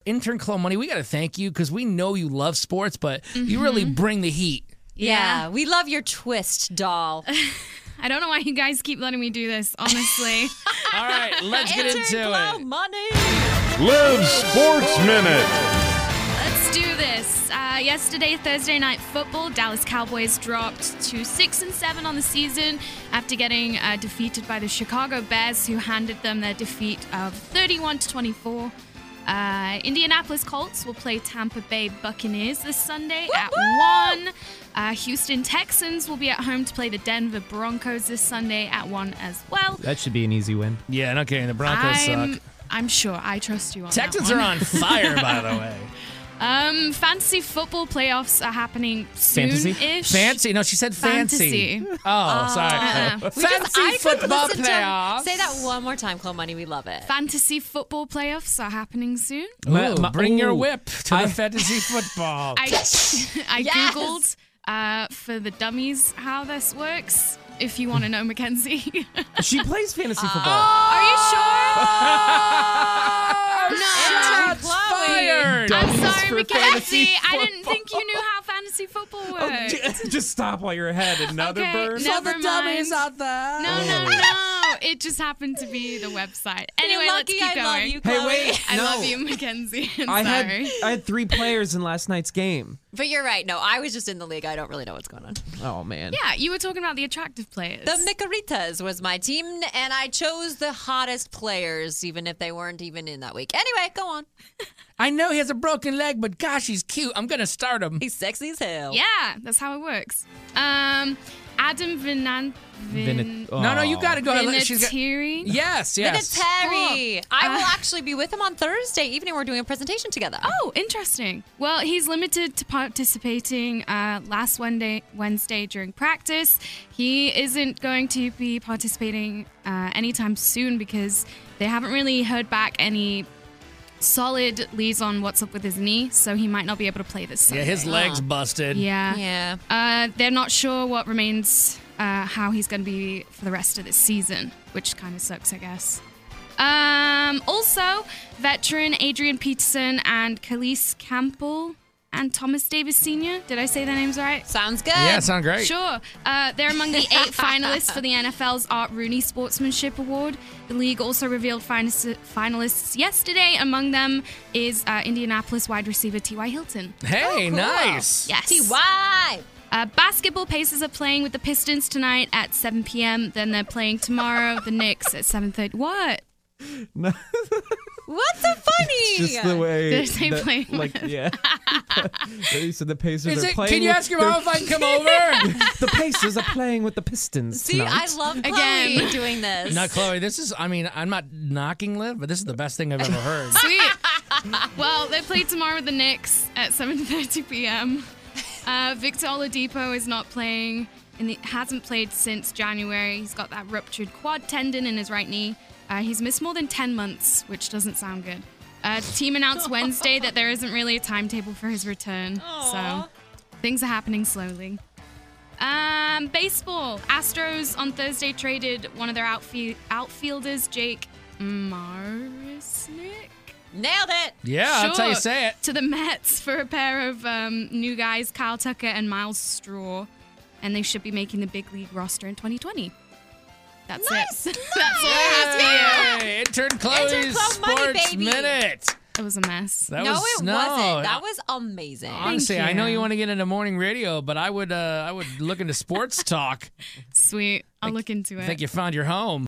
intern Chloe Money, we got to thank you because we know you love sports, but you really bring the heat. Yeah, we love your twist, doll. I don't know why you guys keep letting me do this, honestly. All right, let's get into Chloe it. Money. Live Sports Minute. Let's do this. Yesterday, Thursday Night Football, Dallas Cowboys dropped to 6-7 on the season after getting defeated by the Chicago Bears, who handed them their defeat of 31-24. Indianapolis Colts will play Tampa Bay Buccaneers this Sunday at 1. Houston Texans will be at home to play the Denver Broncos this Sunday at 1 as well. That should be an easy win. Yeah, no kidding. The Broncos suck. I'm sure. I trust you on Texans that are one. on fire, by the way. Fantasy football playoffs are happening soon-ish. Fancy? No, she said fancy. Fantasy. Oh, sorry. Fancy football playoffs. Say that one more time, Chloe Money. We love it. Fantasy football playoffs are happening soon. Ooh, bring your ooh. whip to the fantasy football. I Yes. Googled for the dummies how this works. If you want to know, Mackenzie. She plays fantasy football. Are you sure? Shots fired. I'm Dummies sorry, for Mackenzie. fantasy I didn't think you knew how fantasy football works. Just stop while you're ahead. Another Okay, burn. never mind. out there. No. It just happened to be the website. Anyway, You're let's lucky keep I going. love you, Chloe. Hey, wait. I no. love you, Mackenzie. I'm I sorry. had 3 players in last night's game. But you're right. No, I was just in the league. I don't really know what's going on. Oh, man. Yeah, you were talking about the attractive players. The Micaritas was my team, and I chose the hottest players, even if they weren't even in that week. Anyway, go on. I know he has a broken leg, but gosh, he's cute. I'm going to start him. He's sexy as hell. Yeah, that's how it works. Adam No, you got to go ahead. She's got- Vinatieri. Yes. Vinatieri. I will actually be with him on Thursday evening. We're doing a presentation together. Oh, interesting. Well, he's limited to participating last Wednesday during practice. He isn't going to be participating anytime soon because they haven't really heard back any solid leads on what's up with his knee, so he might not be able to play this Sunday. Yeah, his leg's busted. Yeah. They're not sure what remains, how he's going to be for the rest of this season, which kind of sucks, I guess. Also, veteran Adrian Peterson and Khalees Campbell and Thomas Davis Sr. Did I say their names right? Sounds good. Yeah, sound great. Sure. They're among the 8 finalists for the NFL's Art Rooney Sportsmanship Award. The league also revealed finalists yesterday. Among them is Indianapolis wide receiver T.Y. Hilton. Hey, nice. Yes. T.Y. Basketball Pacers are playing with the Pistons tonight at 7 p.m. Then they're playing tomorrow, the Knicks at 7:30. What? What's so funny? Just the way. Did I say that- playing like, with? yeah. They said the Pacers are playing. Can you ask your mom if I can come over? The Pacers are playing with the Pistons See, tonight. I love Chloe Again. doing this. No, Chloe, this is, I'm not knocking Liv, but this is the best thing I've ever heard. Sweet. Well, they play tomorrow with the Knicks at 7:30 p.m. Victor Oladipo is not playing, and he hasn't played since January. He's got that ruptured quad tendon in his right knee. He's missed more than 10 months, which doesn't sound good. The team announced Wednesday that there isn't really a timetable for his return. So things are happening slowly. Baseball. Astros on Thursday traded one of their outfielders, Jake Marisnick. Nailed it. Yeah, that's how you say it. To the Mets for a pair of new guys, Kyle Tucker and Miles Straw. And they should be making the big league roster in 2020. That's Nice, it. That's all I have for you. Hey, Intern Chloe's Intern Chloe Money, Sports baby. Minute. It was a mess. That No, was, it wasn't. That was amazing. Honestly, Thank I know you. you want to get into morning radio, but I would look into sports talk. Sweet. I'll look into it. I think you found your home.